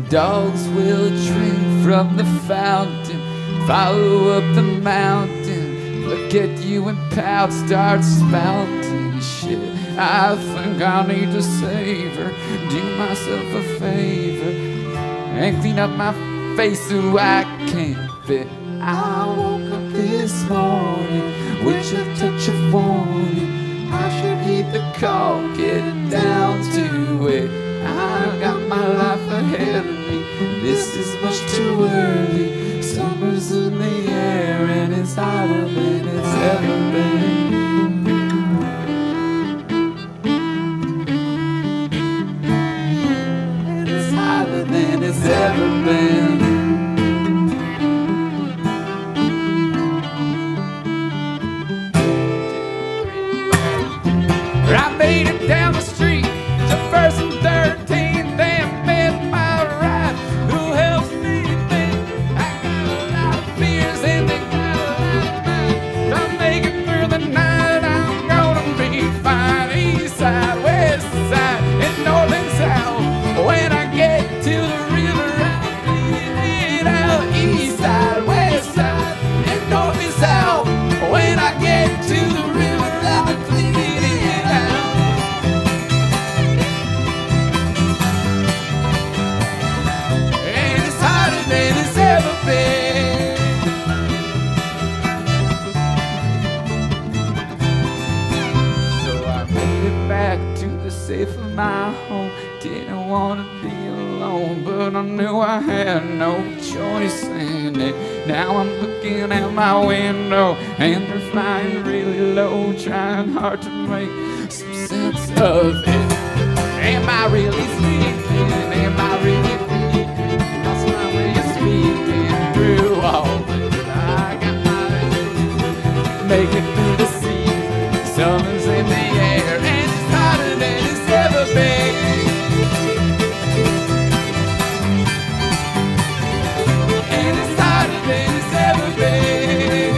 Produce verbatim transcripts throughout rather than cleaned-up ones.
Dogs will drink from the fountain, follow up the mountain, look at you and pout, start spouting shit. I think I need to save her, do myself a favor, and clean up my face so I can't fit. I woke up this morning with a touch of warning. I should heed the call, get down to it. I got my life ahead of me, this is much too early. Summer's in the air and it's hotter than it's ever been. And it's hotter than it's ever been. I made it down the street to First and thirteenth and met my ride. Who helps me think? I got a lot of fears and they got a lot of mine. I'm making through the night, I'm gonna be fine. East side, west side, and north and south. When I get to the river, I'll clean it out. East side, west side, and north and south. When I get to the river, I'll clean it out. Safe in my home, didn't want to be alone, but I knew I had no choice in it. Now I'm looking out my window and they're flying really low, trying hard to make some sense of it. Am I really sleeping? Am I really thinking? That's my way of speaking through all this. I got my make it through the season, summer's in the air and it's hotter than it's ever been. And it's hotter than it's ever been.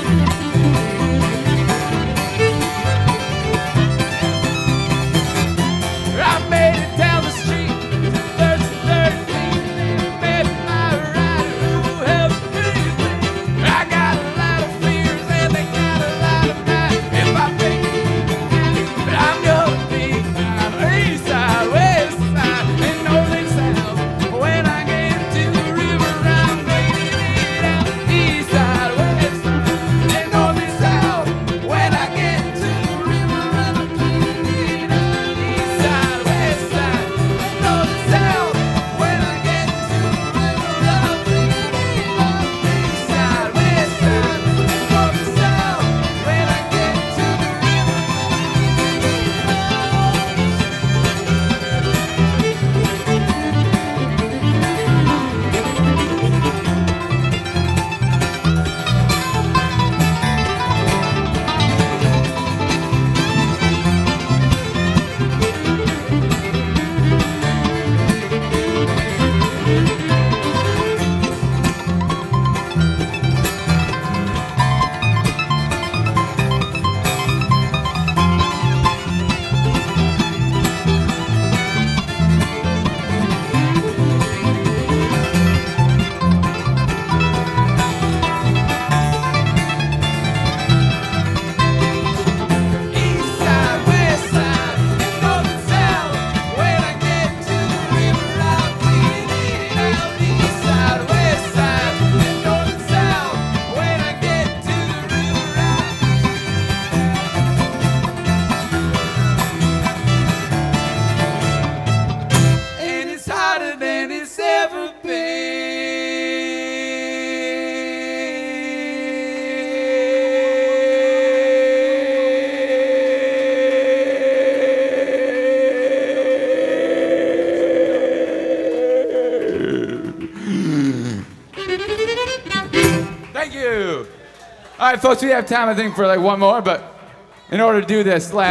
I made it down the street to First and thirteenth and met my rider who helps me think. I got a lot of fears and they got a lot of mine. If I think I'm gonna be fine. East side, west side, and north and south. When I get to the river, I'm cleaning it out. East side, west side, and north and south. When I get to the river, I'm cleaning it out. East side, west side, north and south. When I get to the river, I'm cleaning it out. East side, west side, north and south. When I get to the river, east side, west side, and north and south. When I get to the river, I'll clean it out. East side, west side, and north and south. When I get to the river, I'll and it's hotter than it's ever been. Thank you. All right, folks, we have time, I think, for like one more, but in order to do this, last